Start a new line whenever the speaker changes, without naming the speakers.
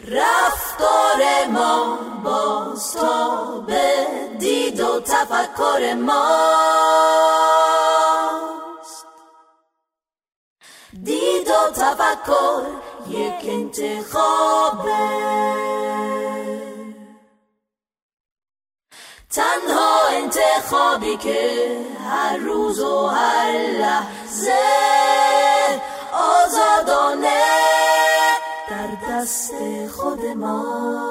رفتار ما باز تا به دید و تفکر ماست. دید و تفکر یک انتخابه، تنها انتخابی که هر روز و هر لحظه آزادانه در دست خود ما.